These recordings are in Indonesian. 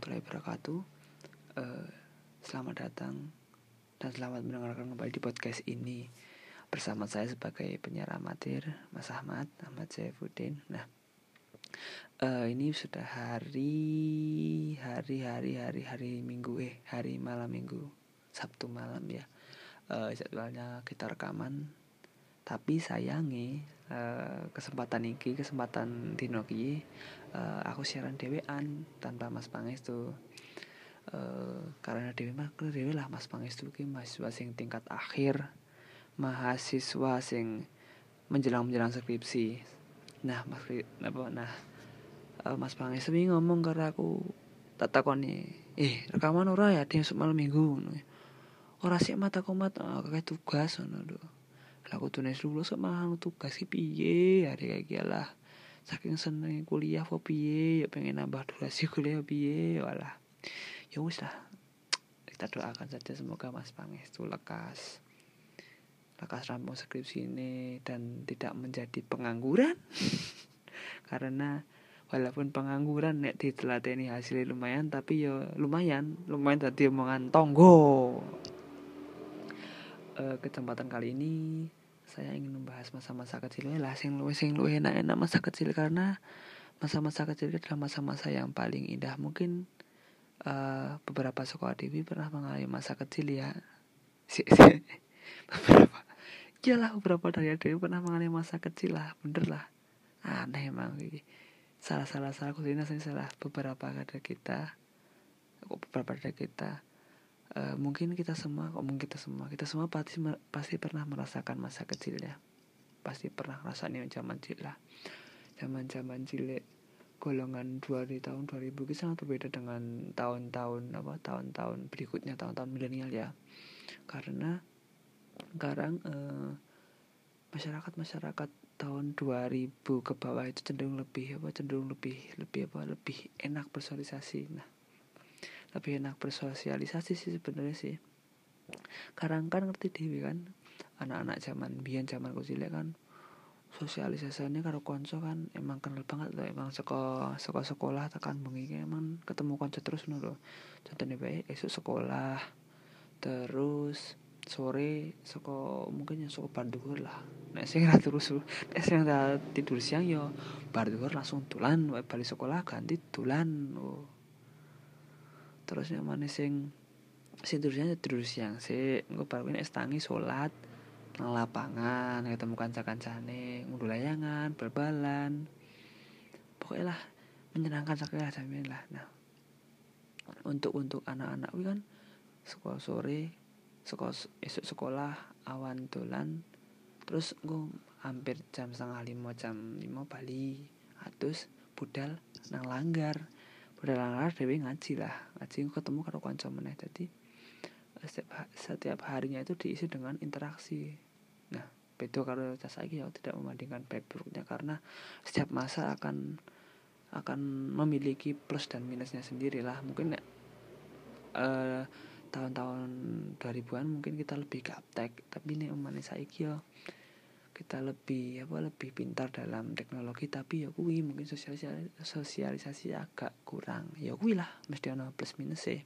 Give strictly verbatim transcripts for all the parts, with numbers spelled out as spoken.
warahmatullahi wabarakatuh. uh, Selamat datang dan selamat mendengarkan kembali di podcast ini bersama saya sebagai penyiar amatir, Mas Ahmad Ahmad Saifuddin. Nah, uh, ini sudah hari hari hari hari hari Minggu eh hari malam Minggu, Sabtu malam ya. Uh, jadwalnya kita rekaman, tapi sayangnya uh, kesempatan iki kesempatan dino iki uh, aku siaran dhewean tanpa Mas Pangestu. Uh, karena dewe mah dewe lah Mas Pangestu ki mahasiswa sing tingkat akhir, mahasiswa sing menjelang-menjelang skripsi. Nah, Mas apa nah uh, Mas Pangestu iki ngomong karo aku, tak takoni, "Eh, rekaman ora ya di malam Minggu?" Ora sik mataku mat kakek tugas ngono lho. Lah aku tulis lulus sama tugas ki piye hari iki lah. Saking seneng kuliah apa piye, ya pengen nambah durasi kuliah piye, walah. Ya wis lah. Kita doakan saja semoga Mas Pangestu lekas lekas rampung skripsi ini dan tidak menjadi pengangguran. Karena walaupun pengangguran nek ditelateni hasilnya lumayan, tapi ya lumayan, lumayan tadi omongan tonggo. Uh, kesempatan kali ini saya ingin membahas masa-masa kecil lah, sing luwih sing luwih enak-enak masa kecil, karena masa-masa kecil itu adalah masa-masa yang paling indah. Mungkin uh, beberapa sekolah dewi pernah mengalami masa kecil ya. beberapa iyalah beberapa dari dewi pernah mengalami masa kecil lah, bener lah. Aneh emang ini. Salah-salah salah kulina salah beberapa dari kita. Beberapa dari kita. Uh, mungkin kita semua, kok mungkin kita semua, kita semua pasti pasti pernah merasakan masa kecilnya, pasti pernah ngerasain zaman cilik lah, zaman-zaman cilik golongan dua di tahun dua ribu itu sangat berbeda dengan tahun-tahun apa tahun-tahun berikutnya, tahun-tahun milenial ya, karena sekarang uh, masyarakat masyarakat tahun dua ribu ke bawah itu cenderung lebih apa cenderung lebih lebih apa lebih enak bersosialisasi. Nah, lebih enak bersosialisasi sih sebenarnya sih. Karang kan ngerti dewi kan, anak-anak zaman biyen zaman cilik kan sosialisasinya karo konco kan emang kenal banget loh, emang saka saka sekolah tekan bengi emang ketemu konco terus ngono lho. Contohnya bae esuk sekolah, terus sore saka mungkin ya saka bar dhuwur lah. Nek sing ra terus nek sing tidur siang yo bar dhuwur langsung tulan, bali sekolah ganti tulan. Oh. Terus yang mana sing sing tidurnya tidur siang sih, engko bar kuwi nek tangi salat nang lapangan, ketemu kanca-kancane, ngudu layangan, bal-balan. Pokoknya lah menyenangkan sekali lah jamin lah. Nah, untuk untuk anak-anak kuwi kan sekolah sore, sekolah esuk sekolah awan dolan, terus engko hampir jam setengah lima jam lima bali, atus budal nang langgar. Budal langgar dhewe ngaji lah, ngaji ketemu karo kanca meneh. Jadi setiap, setiap harinya itu diisi dengan interaksi. Nah, beda karo cah saiki ya, tidak membandingkan baik buruknya, karena setiap masa akan akan memiliki plus dan minusnya sendiri lah. Mungkin uh, tahun-tahun dua ribuan mungkin kita lebih gaptek, tapi nek umane saiki ya kita lebih apa lebih pintar dalam teknologi, tapi ya kuwi mungkin sosialisasi sosialisasi agak kurang. Ya kuwi lah mesti ana plus minus sih.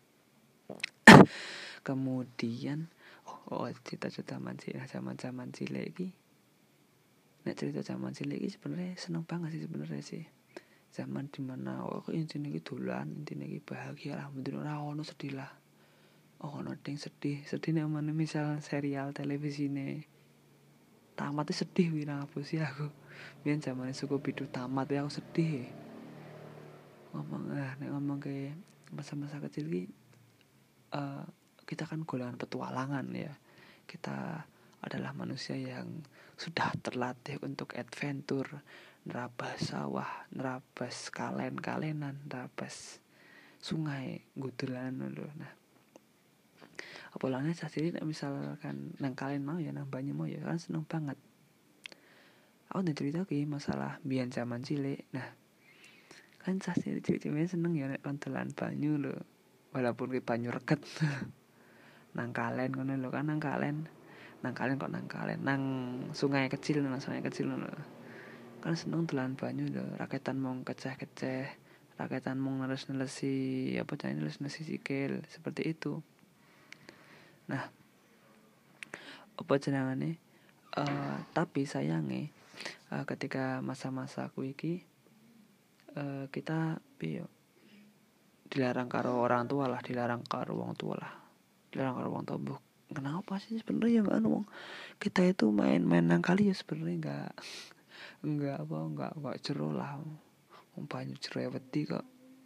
Kemudian oh, oh cerita-cerita zaman cilik, zaman-zaman cilik iki. Nek cerita zaman cilik iki sebenarnya seneng banget sih sebenarnya sih. Zaman dimana oh intine iki dolan, intine iki bahagia lah, mungkin ora ono sedih lah. Oh ono ding sedih, sedih nek mana misal serial televisi tamat sedih wi nang apa sih aku. Biyen zamane Sukubidu tamat ya aku sedih. Ngomong ah nek ngomong ke masa-masa kecil iki uh, kita kan golongan petualangan ya. Kita adalah manusia yang sudah terlatih untuk adventure, nerabas sawah, nerabas kalen-kalenan, nerabas sungai, gudulan lho. Nah, apalagi saat ini misalkan nang kalen mau ya, nang banyu mau ya, kan seneng banget. Aku udah cerita ki masalah biyen zaman cilik. Nah, kan saat ini cilik-cilik seneng ya nek kontelan banyu lho. Walaupun ki banyu reket. Nang kalen ngono lho kan, nang kalen. Nang kalen kok nang kalen, nang sungai kecil, nang sungai kecil lho. Kan seneng dolan banyu lho, raketan mong keceh-keceh, raketan mung neles-nelesi apa caranya neles-nelesi sikil seperti itu. Nah, apa jenengane? Uh, tapi sayangnya uh, ketika masa-masa aku iki uh, kita piye dilarang karo orang tua lah, dilarang karo wong tua lah, dilarang karo wong tua. Kenapa sih sebenarnya nggak wong kita itu main-main nang kali ya sebenarnya nggak nggak apa nggak nggak jero lah, wong banyu jero wedi kok.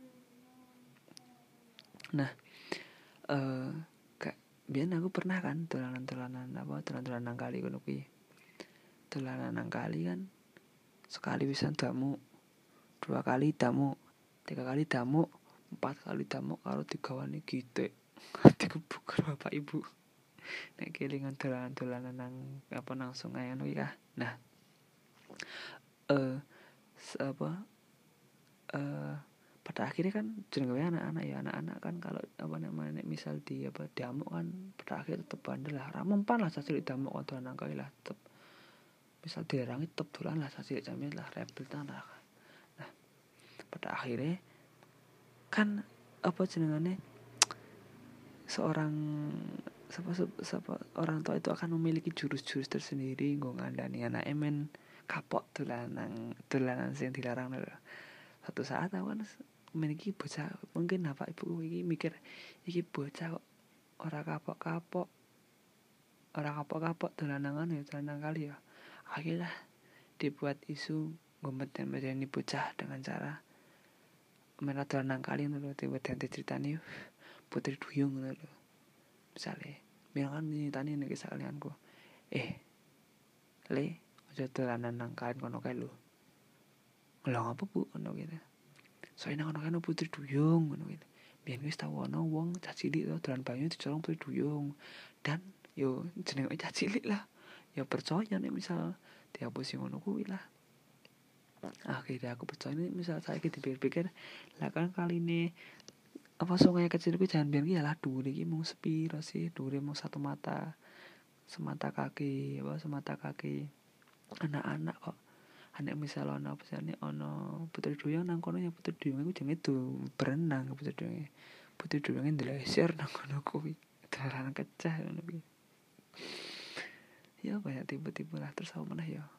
Nah, uh, kayak biyen aku pernah kan dolanan-dolanan apa dolanan nang kali ngono kuwi. Dolanan nang kali kan sekali bisa damu, dua kali damu, tiga kali damu, empat kali damu karo digawani gitek dikebuk bapak ibu nek kelingan dolanan-dolanan nang apa nang sungai ngono ya. Nah, eh uh, apa eh uh, pada akhirnya kan jenenge anak-anak ya anak-anak kan kalau apa namanya misal di apa damuk kan pada akhir tetep bandel lah, ra mempan lah cilik damuk kon nang kali lah tetep misal dirangi tetep dolan lah cilik jamin lah rebel tanah. Nah, pada akhirnya kan apa jenengane seorang siapa, siapa orang tua itu akan memiliki jurus-jurus tersendiri nggo ngandani anak emen kapok dolanan dolanan sing dilarang lho. Satu saat aku kan memiliki bocah mungkin apa ibu iki mikir iki bocah kok ora kapok-kapok ora kapok-kapok dolanan ya dolanan kali ya. Akhirnya dibuat isu ngometen-meteni bocah dengan cara main dolanan kali ngono lho, diwedani ceritane Putri Duyung ngono lho. Misale, bilang kan nyitani nek sakalianku. Eh, Le, aja dolanan nang kali kono kae lho. Lha apa Bu ngono gitu. Soalnya nang kono Putri Duyung ngono gitu. Biyen wis tau ana wong cah cilik to dolan banyu dicolong Putri Duyung. Dan yo jenenge cah cilik lah. Ya percaya nek misal dihapusi ngono kuwi lah. Akhirnya aku percaya nih misal saya dipikir-pikir lah kan kali ini apa sungai kecil ku jangan biar lah dhuwur iki mung sepiro sih dhuwure mung satu mata semata kaki apa semata kaki anak-anak kok anak misal ana apa sih ana Putri Duyung nang kono ya Putri Duyung iku jenenge tuh berenang Putri Duyung Putri Duyung ndleser nang kono kuwi dolanan kecah ngono kuwi ya banyak tipe-tipe lah terus apa meneh ya.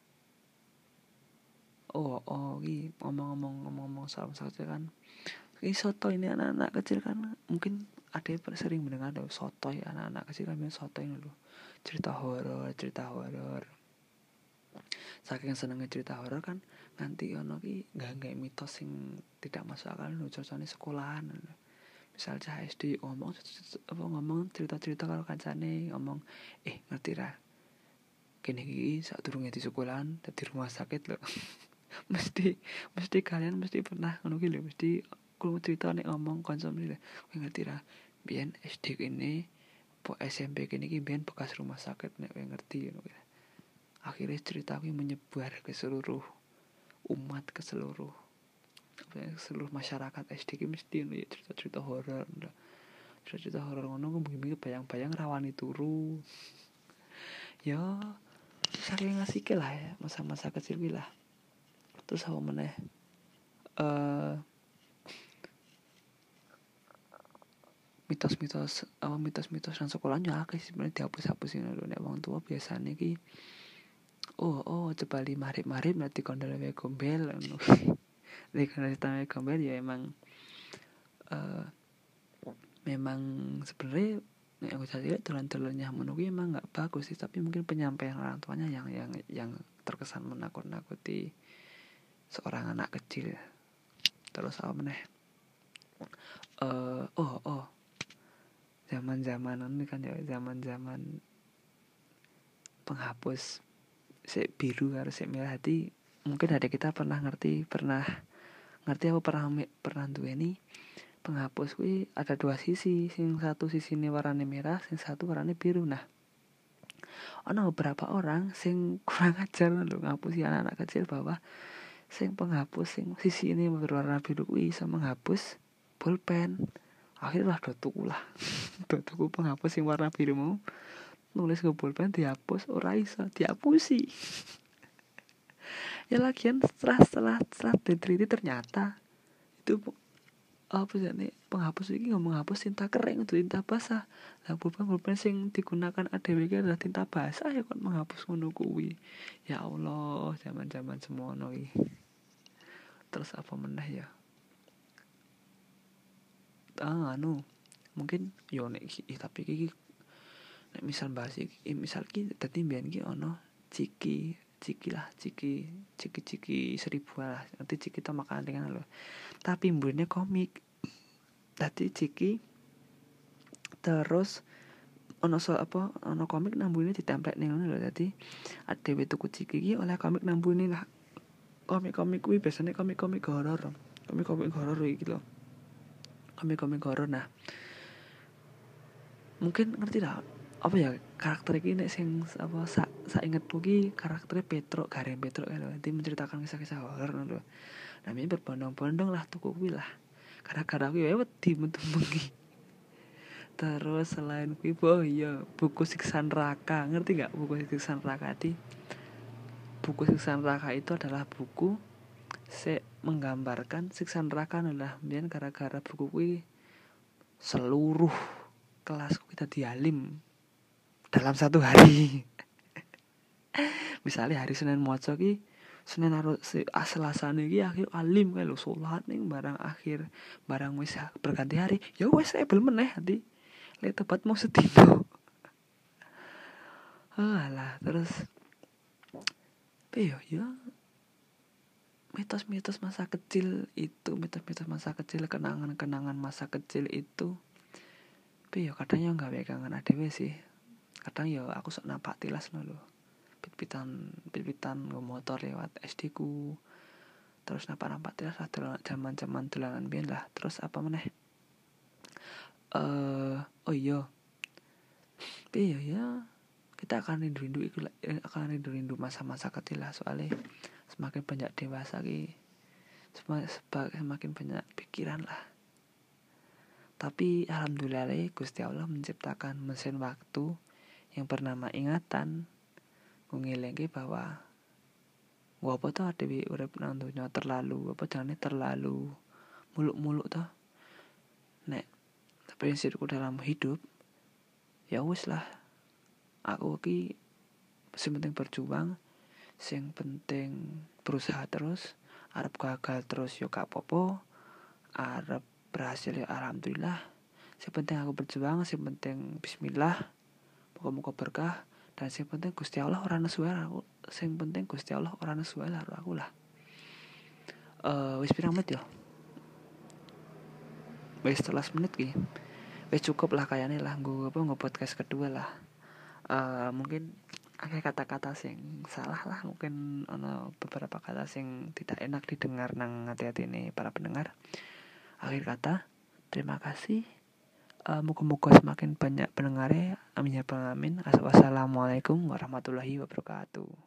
Oh, oh, ini ngomong-ngomong ngomong-ngomong soal saja kan. Ini soto ini anak-anak kecil kan mungkin ada yang sering mendengar ada soto ya anak-anak kecil kan soto ini loh. Cerita horor, cerita horor. Saking senengnya cerita horor kan nanti ono ki nggak mitos sing tidak masuk akal lho cocone sekolahan. Misal cah S D ngomong apa ngomong cerita-cerita karo kancane ngomong eh ngerti ra. Kene iki sadurunge di sekolahan dadi rumah sakit lho. mesti mesti kalian mesti pernah ngono ki lho mesti kulo cerita nek ngomong kanca mesti kowe ngerti ra biyen S D kene po S M P kene iki biyen bekas rumah sakit nek kowe ngerti ngono kuwi. Akhirnya cerita kuwi menyebar ke seluruh umat ke seluruh ke seluruh masyarakat S D ki mesti ngono ya cerita-cerita horor. Cerita-cerita horor ngono mungkin bayang-bayang rawani turu. Ya saking asik lah ya masa-masa kecil kuwi lah. Terus apa meneh eh uh, mitos-mitos apa mitos-mitos nang sekolah yo akeh sebenarnya dihapus-hapusin lho nek wong tua biasane iki oh oh cepali marip-marip nanti kondel wae gombel ngono. Nek kondel gombel ya emang uh, memang sebenarnya nek aku sadar dolan-dolannya ngono kuwi emang enggak bagus sih tapi mungkin penyampaian orang tuanya yang yang yang terkesan menakut-nakuti seorang anak kecil. Terus apa meneh uh, oh oh zaman-zamanan kan ya zaman-zaman penghapus sik biru karo sik merah hati mungkin ada kita pernah ngerti pernah ngerti apa pernah pernah duweni penghapus kuwi ada dua sisi sing satu sisine warnane merah sing satu warnane biru. Nah ana beberapa orang sing kurang ajar lho ngapusi anak-anak kecil bahwa sing penghapus sing sisi ini berwarna biru kuwi iso menghapus pulpen. Akhirnya lah do tuku lah do tuku penghapus sing warna biru mau nulis ke pulpen dihapus ora iso dihapusi. Ya lagian setelah setelah setelah diteliti ternyata itu apa sih nih penghapus ini ngomong hapus tinta kering untuk tinta basah. Lah pulpen-pulpen sing digunakan A D W adalah tinta basah ya kon menghapus ngono kuwi. Ya Allah, zaman-zaman semono iki. Terus apa meneh ya? Ah, anu, mungkin yo nek iki tapi iki nek misal bahas iki, misal ki dadi mbiyen ki ono ciki, ciki lah, ciki, ciki-ciki seribu lah. Nanti ciki itu makanan ringan lho. Tapi mburine komik. Dadi ciki terus ono so apa ono komik nang mbune ditemplek ning ngono lho. Dadi adewe tuku ciki iki oleh komik nang mbune lah. Komik-komik kuwi biasanya komik-komik horor. Komik-komik horor iki lho. Komik-komik horor nah. Mungkin ngerti lah apa ya karakter iki nek sing apa sak sak ingetku ki karakternya Petro, Gareng Petro kan lho. Nanti menceritakan kisah-kisah horor ngono lho. Namanya berbondong-bondong lah tuku kuwi lah. Gara-gara kuwi wae wedi metu bengi. Terus selain kuwi oh iya buku Siksa Neraka. Ngerti gak buku Siksa Neraka di? Buku Siksa Neraka itu adalah buku se menggambarkan siksa neraka lah. Kemudian gara-gara buku kuwi seluruh kelasku kita dialim dalam satu hari. Misalnya hari Senin maca ki Senin karo Selasane iki akhir alim kae lho salat ning barang akhir barang wis berganti hari ya wis ebel meneh nanti lek tepat mau sedino. Alah terus Pero ya mitos-mitos masa kecil itu mitos-mitos masa kecil kenangan-kenangan masa kecil itu tapi ya kadang ya gawe kangen adewe sih. Kadang ya aku sok nampak tilas no lho. Pit-pitan pit-pitan nggo motor lewat S D ku. Terus nampak-nampak tilas lah zaman-zaman dolanan biyen lah. Terus apa meneh? Eh uh, oh iya. Tapi ya ya kita akan rindu-rindu iku akan rindu-rindu masa-masa kecil lah soalnya semakin banyak dewasa ki semakin banyak pikiran lah. Tapi alhamdulillah Gusti Allah menciptakan mesin waktu yang bernama ingatan. Ngelingke bahwa gua apa tuh adewe urip nang donya terlalu apa jane terlalu muluk-muluk toh. Nek prinsipku dalam hidup ya wis lah. Aku ki sing penting berjuang, sing penting berusaha terus, arep gagal terus yo gak apa-apa, arep berhasil ya alhamdulillah. Sing penting aku berjuang, sing penting bismillah, moga-moga berkah dan sing penting Gusti Allah ora nesuwe aku. Sing penting Gusti Allah ora nesuwe lah aku lah. Eh uh, wis pirang menit yo? Wis sebelas menit ki. Wis cukup lah kayaknya lah nggo apa nggo podcast kedua lah. Uh, mungkin ada kata-kata sing salah lah, mungkin ono beberapa kata sing tidak enak didengar nang hati-hati ini para pendengar. Akhir kata, terima kasih. Uh, moga-moga semakin banyak pendengarnya. Amin ya rabbal alamin. Assalamualaikum warahmatullahi wabarakatuh.